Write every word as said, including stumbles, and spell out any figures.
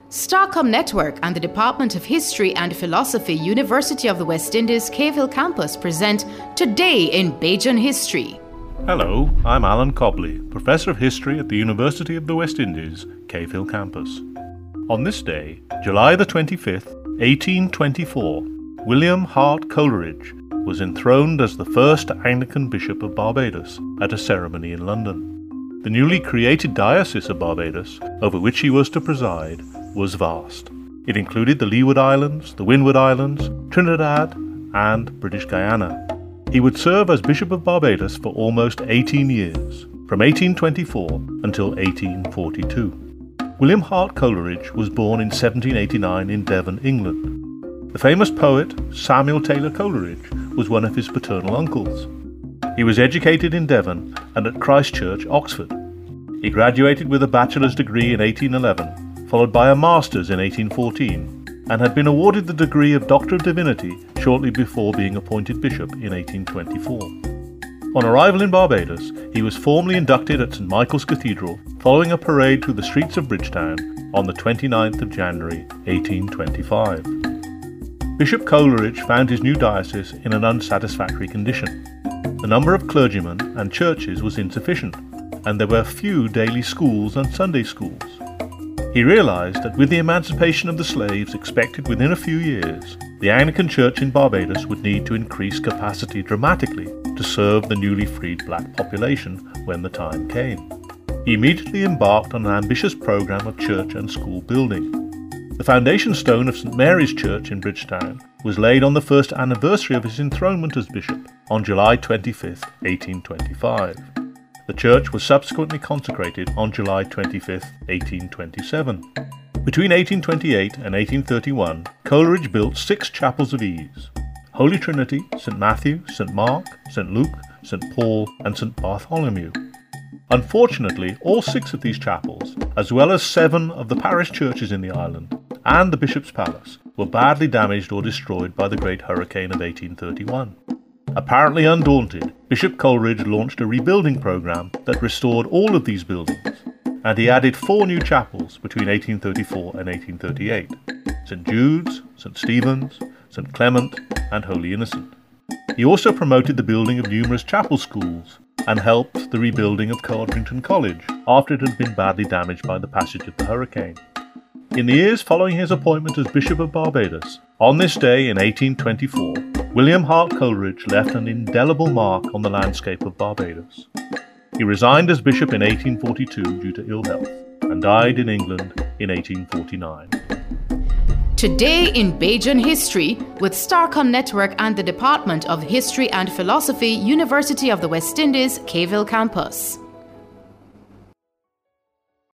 Starcom Network and the Department of History and Philosophy, University of the West Indies, Cave Hill Campus present Today in Bajan History. Hello, I'm Alan Cobley, Professor of History at the University of the West Indies, Cave Hill Campus. On this day, July the twenty-fifth, eighteen twenty-four, William Hart Coleridge was enthroned as the first Anglican Bishop of Barbados at a ceremony in London. The newly created Diocese of Barbados, over which he was to preside, was vast. It included the Leeward Islands, the Windward Islands, Trinidad, and British Guyana. He would serve as Bishop of Barbados for almost eighteen years, from eighteen twenty-four until eighteen forty-two. William Hart Coleridge was born in seventeen eighty-nine in Devon, England. The famous poet Samuel Taylor Coleridge was one of his paternal uncles. He was educated in Devon and at Christ Church, Oxford. He graduated with a bachelor's degree in eighteen eleven, followed by a master's in eighteen fourteen, and had been awarded the degree of Doctor of Divinity shortly before being appointed bishop in eighteen twenty-four. On arrival in Barbados, he was formally inducted at Saint Michael's Cathedral following a parade through the streets of Bridgetown on the twenty-ninth of January, eighteen twenty-five. Bishop Coleridge found his new diocese in an unsatisfactory condition. The number of clergymen and churches was insufficient, and there were few daily schools and Sunday schools. He realized that with the emancipation of the slaves expected within a few years, the Anglican Church in Barbados would need to increase capacity dramatically to serve the newly freed black population when the time came. He immediately embarked on an ambitious program of church and school building. The foundation stone of Saint Mary's Church in Bridgetown was laid on the first anniversary of his enthronement as bishop on July twenty-fifth, eighteen twenty-five. The church was subsequently consecrated on July twenty-fifth, eighteen twenty-seven. Between eighteen twenty-eight and eighteen thirty-one, Coleridge built six chapels of ease: Holy Trinity, Saint Matthew, Saint Mark, Saint Luke, Saint Paul, and Saint Bartholomew. Unfortunately, all six of these chapels, as well as seven of the parish churches in the island, and the Bishop's Palace, were badly damaged or destroyed by the Great Hurricane of eighteen thirty-one. Apparently undaunted, Bishop Coleridge launched a rebuilding program that restored all of these buildings, and he added four new chapels between eighteen thirty-four and eighteen thirty-eight: Saint Jude's, Saint Stephen's, Saint Clement, and Holy Innocent. He also promoted the building of numerous chapel schools and helped the rebuilding of Codrington College after it had been badly damaged by the passage of the hurricane. In the years following his appointment as Bishop of Barbados, on this day in eighteen twenty-four, William Hart Coleridge left an indelible mark on the landscape of Barbados. He resigned as bishop in eighteen forty-two due to ill health, and died in England in eighteen forty-nine. Today in Bajan History with Starcom Network and the Department of History and Philosophy, University of the West Indies, Cave Hill Campus.